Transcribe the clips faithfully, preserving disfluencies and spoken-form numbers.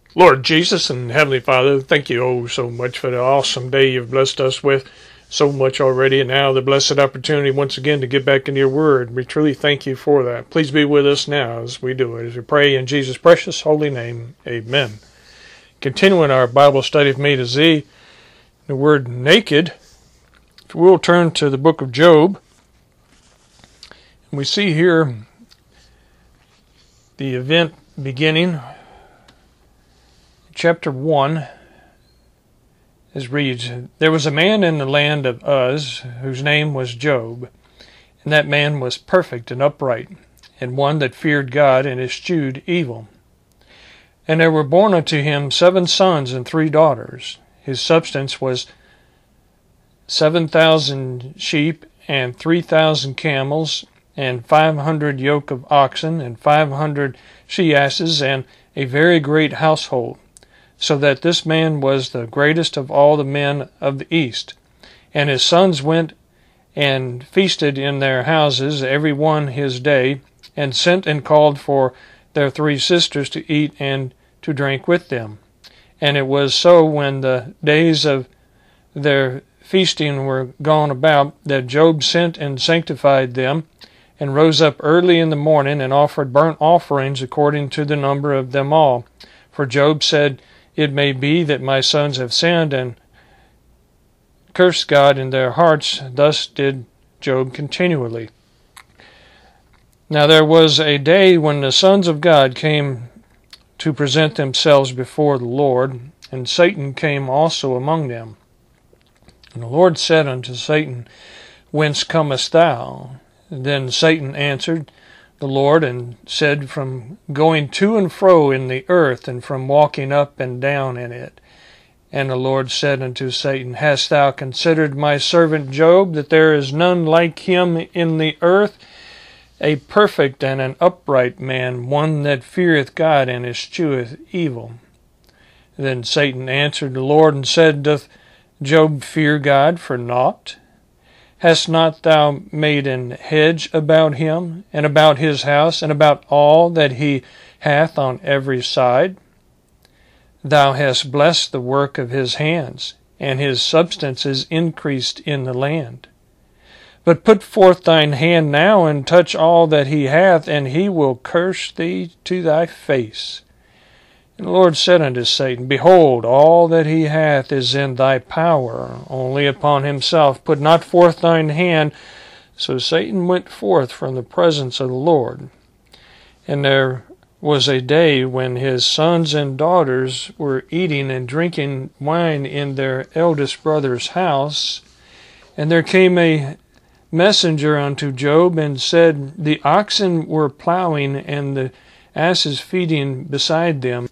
Lord Jesus and Heavenly Father, thank you oh so much for the awesome day you've blessed us with so much already, and now the blessed opportunity once again to get back into your word. We truly thank you for that. Please be with us now as we do it, as we pray in Jesus' precious holy name. Amen. Continuing our Bible study from A to Z, the word naked, if we'll turn to the book of Job, and we see here the event beginning. Chapter one, as reads, There was a man in the land of Uz, whose name was Job, and that man was perfect and upright, and one that feared God and eschewed evil. And there were born unto him seven sons and three daughters. His substance was seven thousand sheep, and three thousand camels, and five hundred yoke of oxen, and five hundred she-asses, and a very great household, so that this man was the greatest of all the men of the east. And his sons went and feasted in their houses, every one his day, and sent and called for their three sisters to eat and to drink with them. And it was so, when the days of their feasting were gone about, that Job sent and sanctified them, and rose up early in the morning, and offered burnt offerings according to the number of them all. For Job said, It may be that my sons have sinned and cursed God in their hearts. Thus did Job continually. Now there was a day when the sons of God came to present themselves before the Lord, and Satan came also among them. And the Lord said unto Satan, Whence comest thou? Then Satan answered the Lord, and said, From going to and fro in the earth, and from walking up and down in it. And the Lord said unto Satan, Hast thou considered my servant Job, that there is none like him in the earth, a perfect and an upright man, one that feareth God and escheweth evil? Then Satan answered the Lord, and said, Doth Job fear God for naught? Hast not thou made an hedge about him, and about his house, and about all that he hath on every side? Thou hast blessed the work of his hands, and his substance is increased in the land. But put forth thine hand now, and touch all that he hath, and he will curse thee to thy face. And the Lord said unto Satan, Behold, all that he hath is in thy power, only upon himself put not forth thine hand. So Satan went forth from the presence of the Lord. And there was a day when his sons and daughters were eating and drinking wine in their eldest brother's house. And there came a messenger unto Job, and said, The oxen were plowing, and the asses feeding beside them.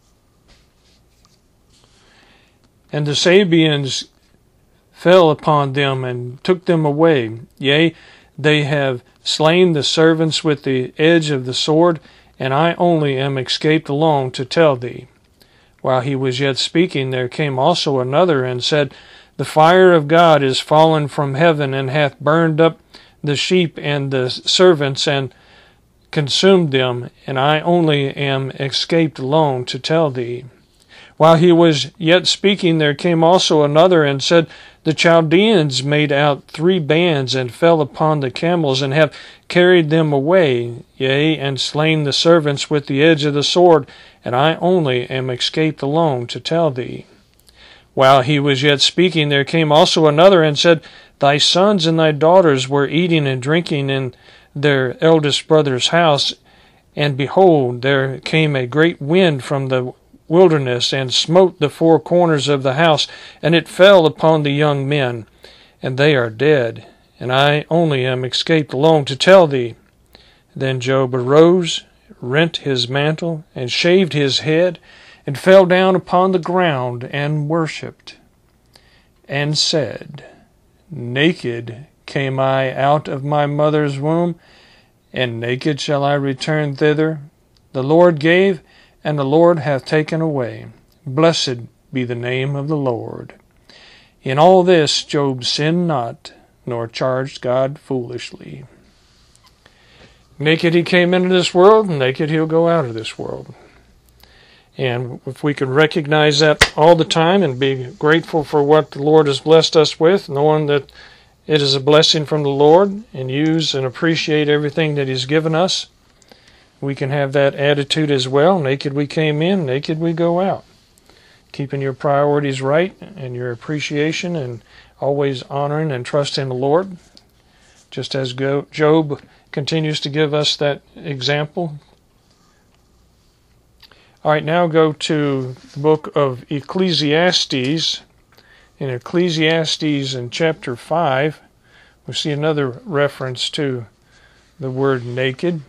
And the Sabeans fell upon them, and took them away. Yea, they have slain the servants with the edge of the sword, and I only am escaped alone to tell thee. While he was yet speaking, there came also another, and said, The fire of God is fallen from heaven, and hath burned up the sheep and the servants, and consumed them, and I only am escaped alone to tell thee. While he was yet speaking, there came also another, and said, The Chaldeans made out three bands, and fell upon the camels, and have carried them away, yea, and slain the servants with the edge of the sword, and I only am escaped alone to tell thee. While he was yet speaking, there came also another, and said, Thy sons and thy daughters were eating and drinking in their eldest brother's house, and behold, there came a great wind from the wilderness, and smote the four corners of the house, and it fell upon the young men, and they are dead, and I only am escaped alone to tell thee. Then Job arose, rent his mantle, and shaved his head, and fell down upon the ground, and worshipped, and said, Naked came I out of my mother's womb, and naked shall I return thither. The Lord gave, and the Lord hath taken away. Blessed be the name of the Lord. In all this Job sinned not, nor charged God foolishly. Naked he came into this world, and naked he'll go out of this world. And if we can recognize that all the time and be grateful for what the Lord has blessed us with, knowing that it is a blessing from the Lord, and use and appreciate everything that He's given us, we can have that attitude as well. Naked we came in, naked we go out. Keeping your priorities right and your appreciation, and always honoring and trusting the Lord, just as Job continues to give us that example. All right, now go to the book of Ecclesiastes. In Ecclesiastes in chapter five, we see another reference to the word naked.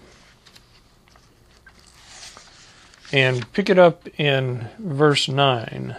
And pick it up in verse nine.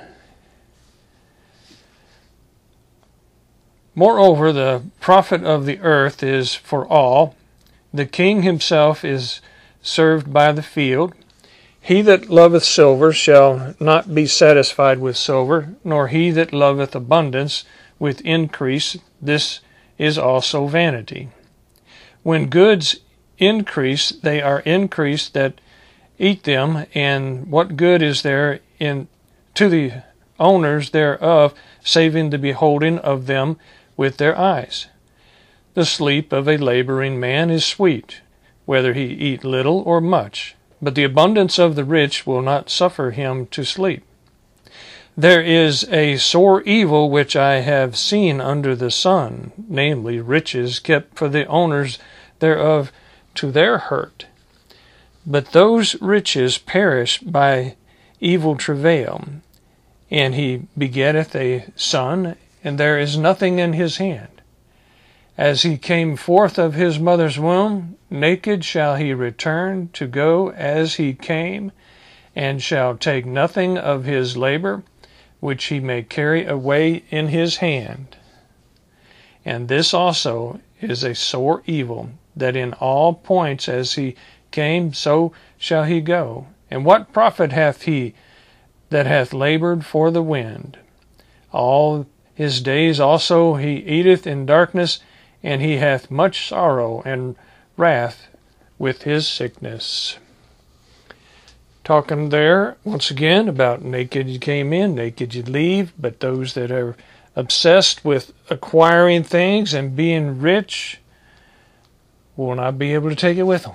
Moreover, the profit of the earth is for all. The king himself is served by the field. He that loveth silver shall not be satisfied with silver, nor he that loveth abundance with increase. This is also vanity. When goods increase, they are increased that eat them, and what good is there in to the owners thereof, saving the beholding of them with their eyes? The sleep of a laboring man is sweet, whether he eat little or much, but the abundance of the rich will not suffer him to sleep. There is a sore evil which I have seen under the sun, namely riches kept for the owners thereof to their hurt. But those riches perish by evil travail, and he begetteth a son, and there is nothing in his hand. As he came forth of his mother's womb, naked shall he return to go as he came, and shall take nothing of his labor, which he may carry away in his hand. And this also is a sore evil, that in all points as he came, so shall he go. And what profit hath he that hath labored for the wind? All his days also he eateth in darkness, and he hath much sorrow and wrath with his sickness. Talking there, once again, about naked you came in, naked you leave, but those that are obsessed with acquiring things and being rich will not be able to take it with them.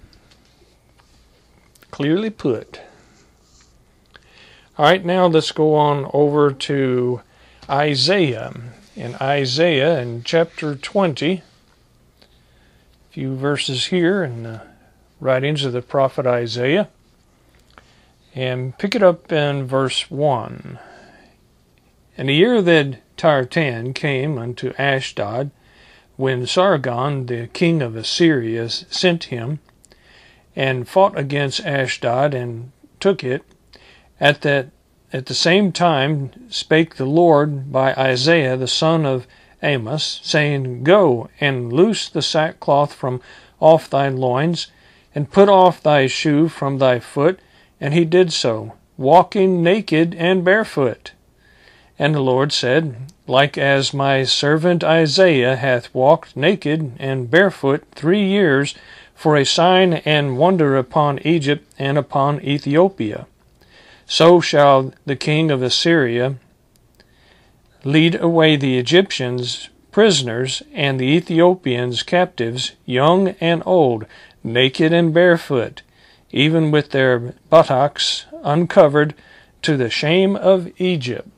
Clearly put. All right, now let's go on over to Isaiah. In Isaiah, in chapter twenty, a few verses here in the writings of the prophet Isaiah, and pick it up in verse one. In the year that Tartan came unto Ashdod, when Sargon, the king of Assyria, sent him, and fought against Ashdod, and took it, at that At the same time spake the Lord by Isaiah the son of Amos, saying, Go, and loose the sackcloth from off thy loins, and put off thy shoe from thy foot. And he did so, walking naked and barefoot. And the Lord said, Like as my servant Isaiah hath walked naked and barefoot three years, for a sign and wonder upon Egypt and upon Ethiopia, so shall the king of Assyria lead away the Egyptians prisoners and the Ethiopians captives, young and old, naked and barefoot, even with their buttocks uncovered, to the shame of Egypt.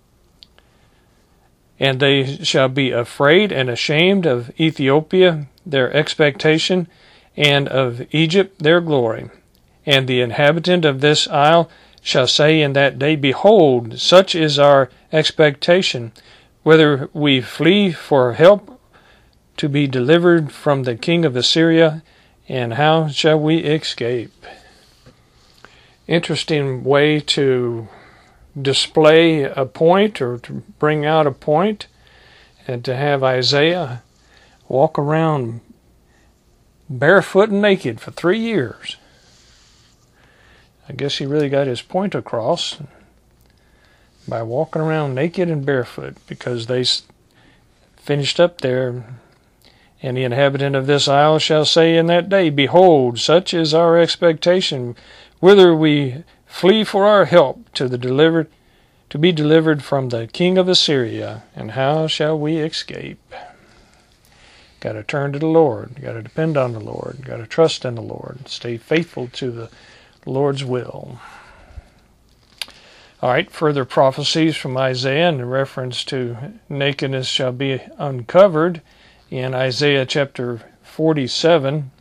And they shall be afraid and ashamed of Ethiopia, their expectation, and of Egypt, their glory. And the inhabitant of this isle shall say in that day, Behold, such is our expectation, whether we flee for help to be delivered from the king of Assyria, and how shall we escape? Interesting way to display a point, or to bring out a point, and to have Isaiah walk around barefoot and naked for three years. I guess he really got his point across by walking around naked and barefoot, because they finished up there. And the inhabitant of this isle shall say in that day, Behold, such is our expectation, whither we flee for our help to the delivered, to be delivered from the king of Assyria. And how shall we escape? Got to turn to the Lord. Got to depend on the Lord. Got to trust in the Lord. Stay faithful to the Lord's will. All right, further prophecies from Isaiah in reference to nakedness shall be uncovered in Isaiah chapter forty-seven.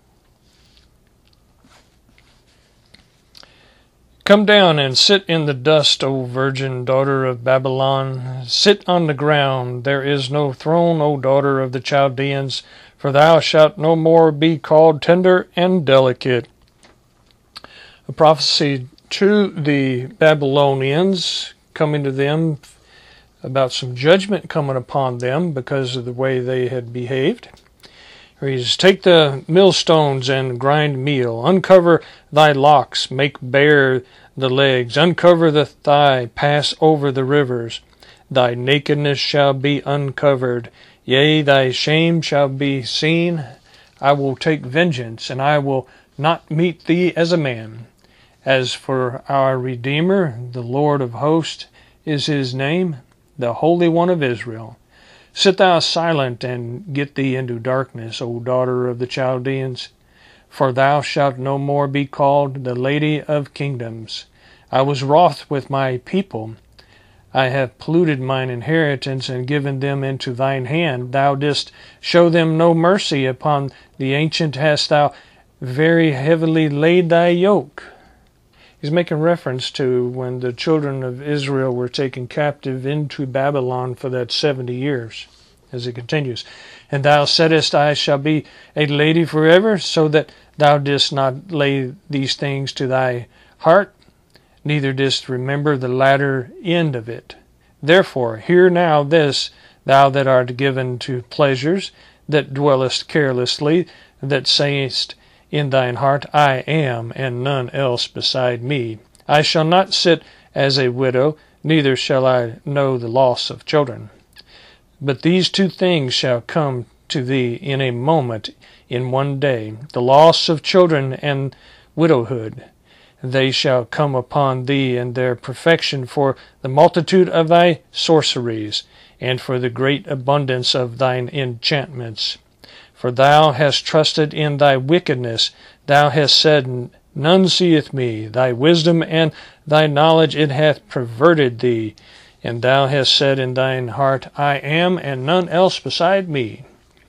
Come down and sit in the dust, O virgin daughter of Babylon. Sit on the ground. There is no throne, O daughter of the Chaldeans, for thou shalt no more be called tender and delicate. A prophecy to the Babylonians, coming to them about some judgment coming upon them because of the way they had behaved. Reads, take the millstones and grind meal. Uncover thy locks, make bare the legs. Uncover the thigh, pass over the rivers. Thy nakedness shall be uncovered. Yea, thy shame shall be seen. I will take vengeance, and I will not meet thee as a man. As for our Redeemer, the Lord of hosts is his name, the Holy One of Israel. Sit thou silent and get thee into darkness, O daughter of the Chaldeans, for thou shalt no more be called the Lady of Kingdoms. I was wroth with my people. I have polluted mine inheritance and given them into thine hand. Thou didst show them no mercy. Upon the ancient hast thou very heavily laid thy yoke. He's making reference to when the children of Israel were taken captive into Babylon for that seventy years, as it continues. And thou saidst, I shall be a lady forever, so that thou didst not lay these things to thy heart, neither didst remember the latter end of it. Therefore, hear now this, thou that art given to pleasures, that dwellest carelessly, that sayest in thine heart, I am, and none else beside me. I shall not sit as a widow, neither shall I know the loss of children. But these two things shall come to thee in a moment, in one day, the loss of children and widowhood. They shall come upon thee in their perfection for the multitude of thy sorceries, and for the great abundance of thine enchantments. For thou hast trusted in thy wickedness. Thou hast said, none seeth me. Thy wisdom and thy knowledge it hath perverted thee. And thou hast said in thine heart, I am, and none else beside me.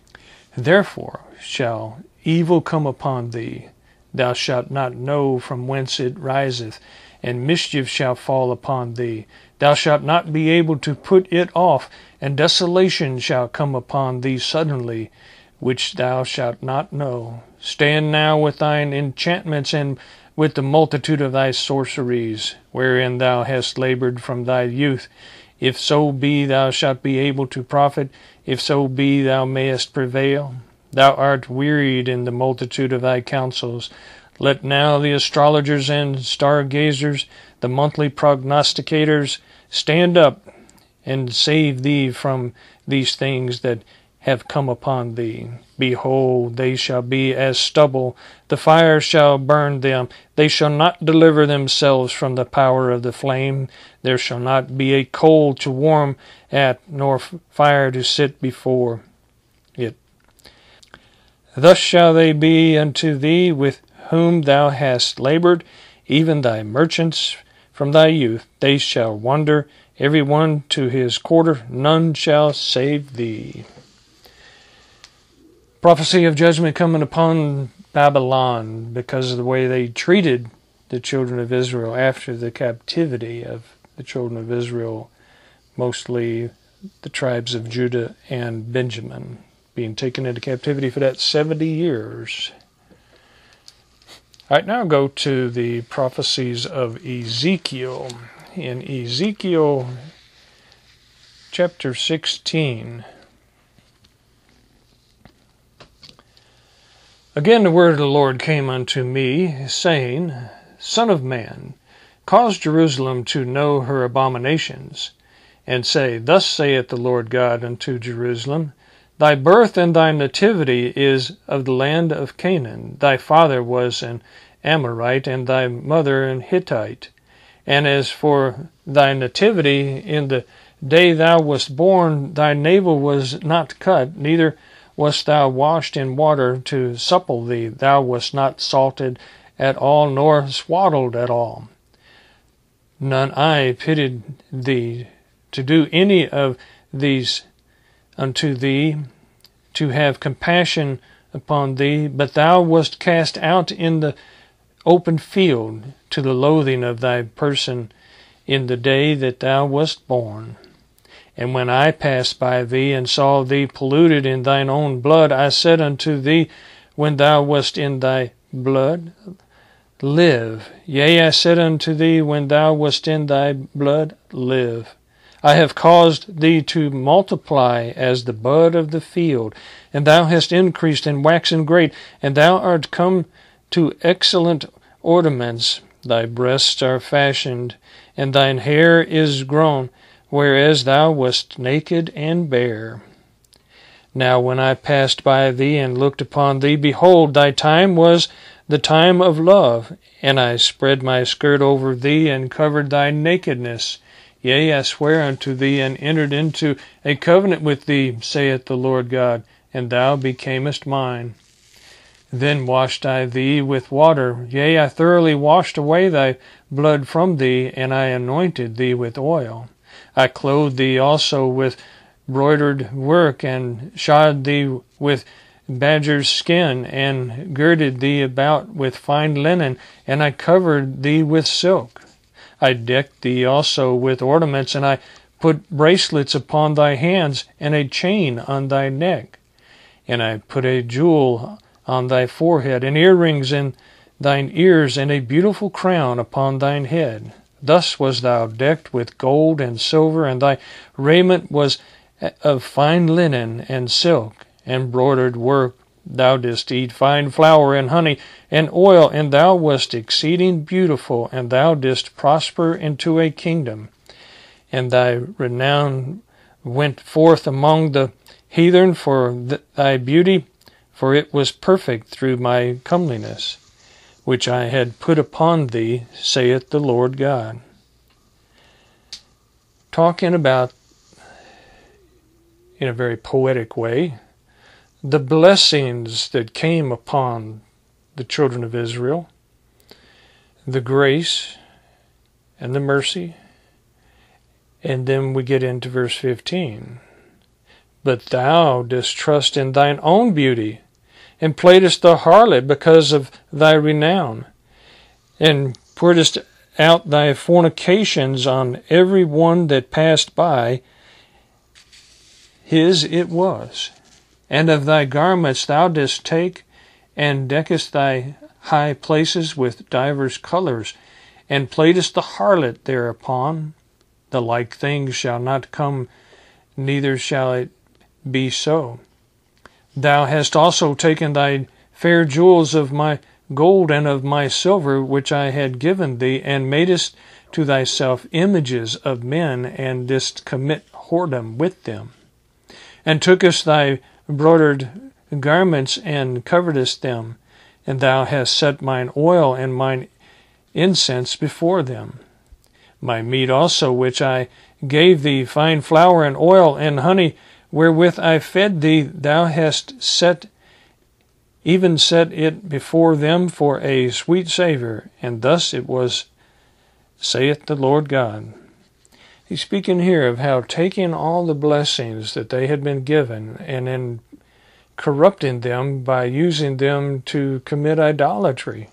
Therefore shall evil come upon thee. Thou shalt not know from whence it riseth, and mischief shall fall upon thee. Thou shalt not be able to put it off, and desolation shall come upon thee suddenly, which thou shalt not know. Stand now with thine enchantments and with the multitude of thy sorceries, wherein thou hast labored from thy youth. If so be thou shalt be able to profit, if so be thou mayest prevail. Thou art wearied in the multitude of thy counsels. Let now the astrologers and stargazers, the monthly prognosticators, stand up and save thee from these things that have come upon thee. Behold, they shall be as stubble. The fire shall burn them. They shall not deliver themselves from the power of the flame. There shall not be a coal to warm at, nor fire to sit before it. Thus shall they be unto thee with whom thou hast labored, even thy merchants from thy youth. They shall wander, every one to his quarter. None shall save thee. Prophecy of judgment coming upon Babylon because of the way they treated the children of Israel after the captivity of the children of Israel, mostly the tribes of Judah and Benjamin, being taken into captivity for that seventy years. All right, now go to the prophecies of Ezekiel. In Ezekiel chapter sixteen, again the word of the Lord came unto me, saying, Son of man, cause Jerusalem to know her abominations, and say, Thus saith the Lord God unto Jerusalem, Thy birth and thy nativity is of the land of Canaan. Thy father was an Amorite, and thy mother an Hittite. And as for thy nativity, in the day thou wast born, thy navel was not cut, neither wast thou washed in water to supple thee. Thou wast not salted at all, nor swaddled at all. None eye pitied thee to do any of these unto thee, to have compassion upon thee, but thou wast cast out in the open field to the loathing of thy person in the day that thou wast born. And when I passed by thee and saw thee polluted in thine own blood, I said unto thee, when thou wast in thy blood, live. Yea, I said unto thee, when thou wast in thy blood, live. I have caused thee to multiply as the bud of the field, and thou hast increased and waxen great, and thou art come to excellent ornaments. Thy breasts are fashioned, and thine hair is grown, whereas thou wast naked and bare. Now when I passed by thee and looked upon thee, behold, thy time was the time of love, and I spread my skirt over thee and covered thy nakedness. Yea, I swear unto thee, and entered into a covenant with thee, saith the Lord God, and thou becamest mine. Then washed I thee with water, yea, I thoroughly washed away thy blood from thee, and I anointed thee with oil. I clothed thee also with broidered work, and shod thee with badger's skin, and girded thee about with fine linen, and I covered thee with silk. I decked thee also with ornaments, and I put bracelets upon thy hands, and a chain on thy neck. And I put a jewel on thy forehead, and earrings in thine ears, and a beautiful crown upon thine head. Thus was thou decked with gold and silver, and thy raiment was of fine linen and silk, and broidered work. Thou didst eat fine flour and honey and oil, and thou wast exceeding beautiful, and thou didst prosper into a kingdom. And thy renown went forth among the heathen for th- thy beauty, for it was perfect through my comeliness, which I had put upon thee, saith the Lord God. Talking about, in a very poetic way, the blessings that came upon the children of Israel, the grace and the mercy. And then we get into verse fifteen. But thou didst trust in thine own beauty, and playedst the harlot because of thy renown, and pouredst out thy fornications on every one that passed by. His it was. And of thy garments thou didst take, and deckest thy high places with divers colors, and playedst the harlot thereupon. The like things shall not come, neither shall it be so. Thou hast also taken thy fair jewels of my gold and of my silver, which I had given thee, and madest to thyself images of men, and didst commit whoredom with them, and tookest thy broidered garments, and coveredst them, and thou hast set mine oil and mine incense before them. My meat also, which I gave thee, fine flour and oil and honey, wherewith I fed thee, thou hast set, even set it before them for a sweet savour, and thus it was, saith the Lord God. He's speaking here of how taking all the blessings that they had been given and then corrupting them by using them to commit idolatry.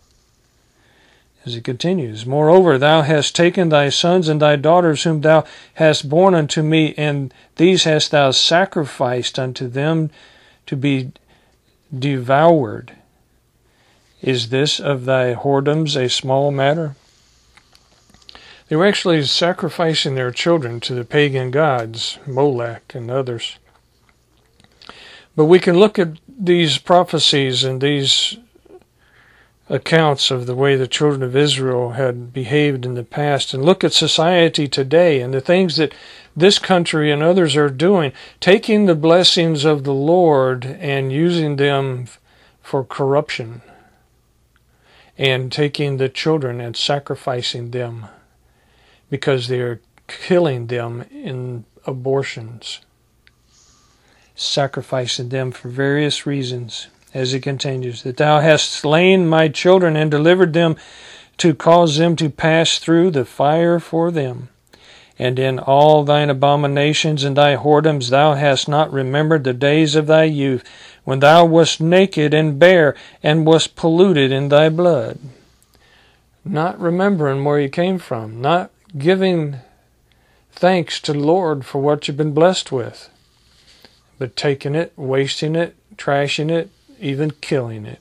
As he continues, moreover, thou hast taken thy sons and thy daughters whom thou hast borne unto me, and these hast thou sacrificed unto them to be devoured. Is this of thy whoredoms a small matter? They were actually sacrificing their children to the pagan gods, Molech and others. But we can look at these prophecies and these accounts of the way the children of Israel had behaved in the past, and look at society today and the things that this country and others are doing, taking the blessings of the Lord and using them for corruption. and taking the children and sacrificing them because they are killing them in abortions, sacrificing them for various reasons. As it continues, that thou hast slain my children and delivered them to cause them to pass through the fire for them. And in all thine abominations and thy whoredoms thou hast not remembered the days of thy youth, when thou wast naked and bare, and wast polluted in thy blood. Not remembering where you came from, not giving thanks to the Lord for what you've been blessed with, but taking it, wasting it, trashing it, even killing it.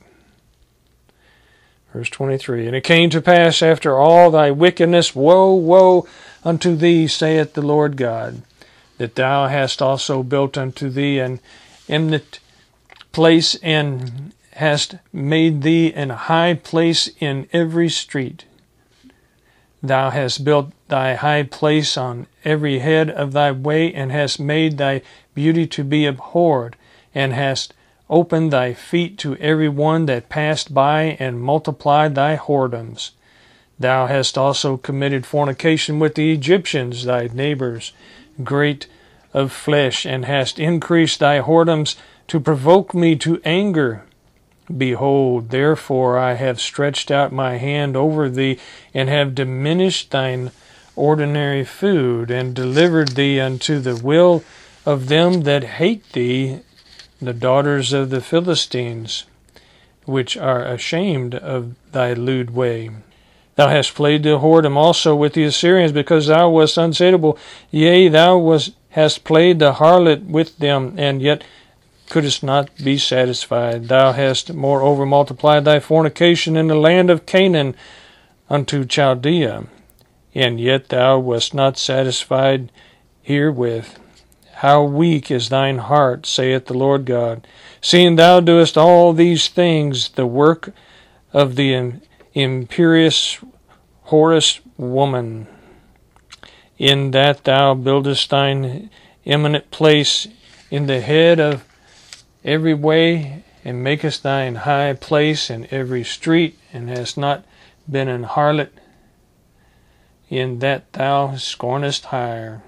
Verse twenty-three, and it came to pass after all thy wickedness, woe, woe unto thee, saith the Lord God, that thou hast also built unto thee an eminent place, and hast made thee an high place in every street. Thou hast built thy high place on every head of thy way, and hast made thy beauty to be abhorred, and hast opened thy feet to every one that passed by, and multiplied thy whoredoms. Thou hast also committed fornication with the Egyptians, thy neighbors, great of flesh, and hast increased thy whoredoms to provoke me to anger. Behold, therefore I have stretched out my hand over thee, and have diminished thine ordinary food, and delivered thee unto the will of them that hate thee, the daughters of the Philistines, which are ashamed of thy lewd way. Thou hast played the whoredom also with the Assyrians, because thou wast unsatiable. Yea, thou was, hast played the harlot with them, and yet couldst not be satisfied. Thou hast moreover multiplied thy fornication in the land of Canaan unto Chaldea, and yet thou wast not satisfied herewith. How weak is thine heart, saith the Lord God, seeing thou doest all these things, the work of the imperious whorous woman, in that thou buildest thine eminent place in the head of every way, and makest thine high place in every street, and hast not been an harlot, in that thou scornest hire,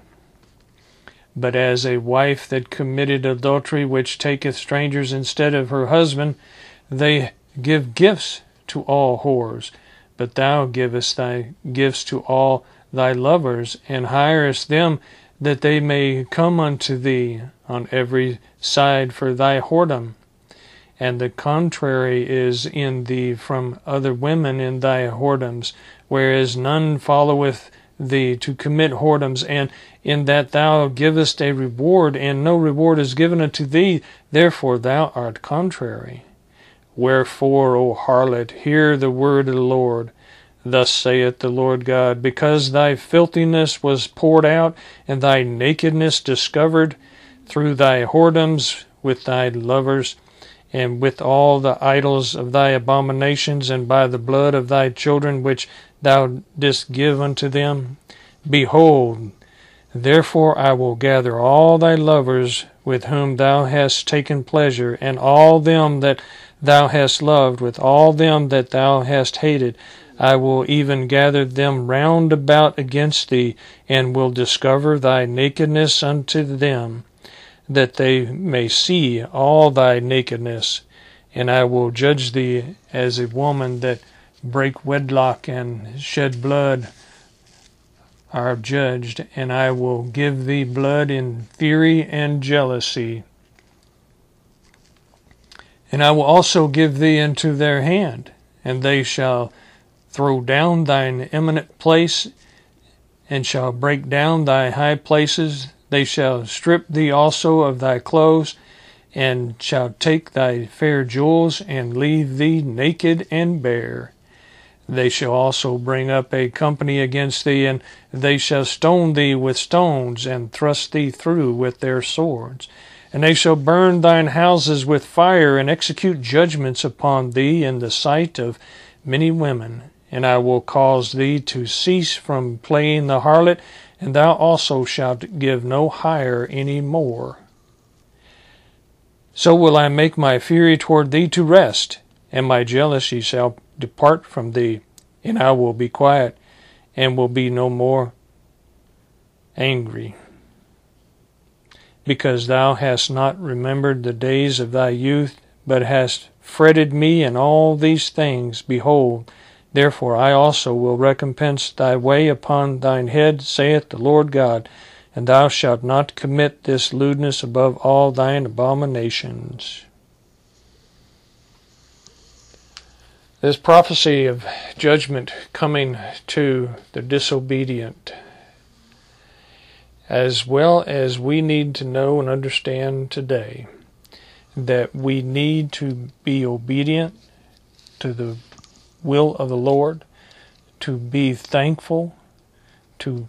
but as a wife that committed adultery, which taketh strangers instead of her husband. They give gifts to all whores, but thou givest thy gifts to all thy lovers, and hirest them that they may come unto thee on every side for thy whoredom. And the contrary is in thee from other women in thy whoredoms, whereas none followeth thee to commit whoredoms, and in that thou givest a reward, and no reward is given unto thee, therefore thou art contrary. Wherefore, O harlot, hear the word of the Lord. Thus saith the Lord God, because thy filthiness was poured out, and thy nakedness discovered through thy whoredoms with thy lovers, and with all the idols of thy abominations, and by the blood of thy children which thou didst give unto them. Behold, therefore I will gather all thy lovers with whom thou hast taken pleasure, and all them that thou hast loved, with all them that thou hast hated. I will even gather them round about against thee, and will discover thy nakedness unto them, that they may see all thy nakedness. And I will judge thee as a woman that break wedlock and shed blood are judged, and I will give thee blood in fury and jealousy. And I will also give thee into their hand, and they shall throw down thine eminent place, and shall break down thy high places. They shall strip thee also of thy clothes, and shall take thy fair jewels, and leave thee naked and bare. They shall also bring up a company against thee, and they shall stone thee with stones, and thrust thee through with their swords. And they shall burn thine houses with fire, and execute judgments upon thee in the sight of many women. And I will cause thee to cease from playing the harlot, and thou also shalt give no hire any more. So will I make my fury toward thee to rest, and my jealousy shall depart from thee, and I will be quiet, and will be no more angry. Because thou hast not remembered the days of thy youth, but hast fretted me in all these things, behold, therefore I also will recompense thy way upon thine head, saith the Lord God, and thou shalt not commit this lewdness above all thine abominations. This prophecy of judgment coming to the disobedient, as well as we need to know and understand today that we need to be obedient to the will of the Lord, to be thankful, to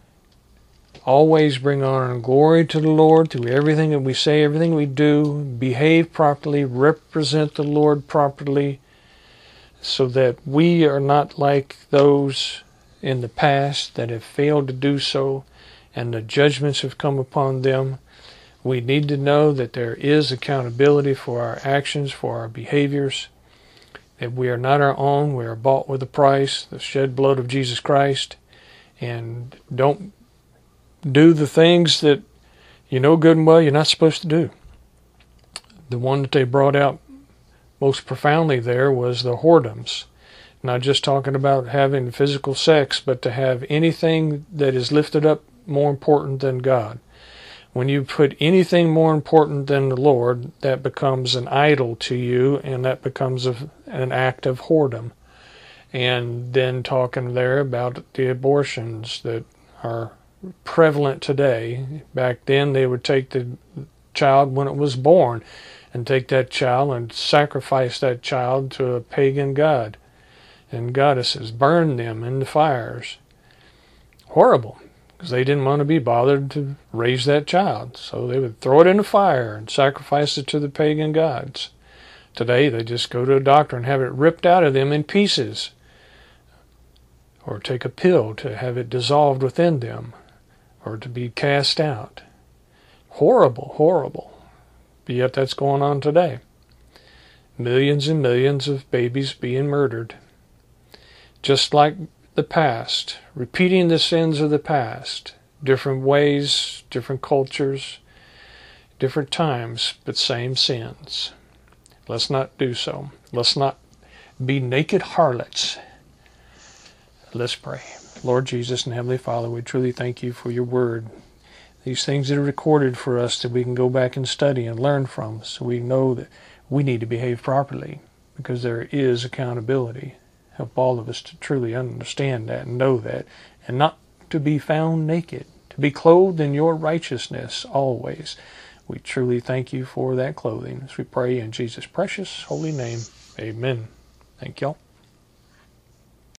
always bring honor and glory to the Lord through everything that we say, everything we do, behave properly, represent the Lord properly, so that we are not like those in the past that have failed to do so, and the judgments have come upon them. We need to know that there is accountability for our actions, for our behaviors, that we are not our own, we are bought with a price, the shed blood of Jesus Christ, and don't do the things that you know good and well you're not supposed to do. The one that they brought out most profoundly there was the whoredoms. Not just talking about having physical sex, but to have anything that is lifted up more important than God. When you put anything more important than the Lord, that becomes an idol to you, and that becomes a, an act of whoredom. And then talking there about the abortions that are prevalent today. Back then they would take the child when it was born and take that child and sacrifice that child to a pagan god and goddesses, burn them in the fires. Horrible, because they didn't want to be bothered to raise that child. So they would throw it in the fire and sacrifice it to the pagan gods. Today they just go to a doctor and have it ripped out of them in pieces, or take a pill to have it dissolved within them, or to be cast out. Horrible, horrible. But yet that's going on today. Millions and millions of babies being murdered. Just like the past, repeating the sins of the past, different ways, different cultures, different times, but same sins. Let's not do so. Let's not be naked harlots. Let's pray. Lord Jesus and Heavenly Father, we truly thank you for your word. These things that are recorded for us that we can go back and study and learn from, so we know that we need to behave properly, because there is accountability. Help all of us to truly understand that and know that, and not to be found naked, to be clothed in your righteousness always. We truly thank you for that clothing, as we pray in Jesus' precious holy name. Amen. Thank y'all.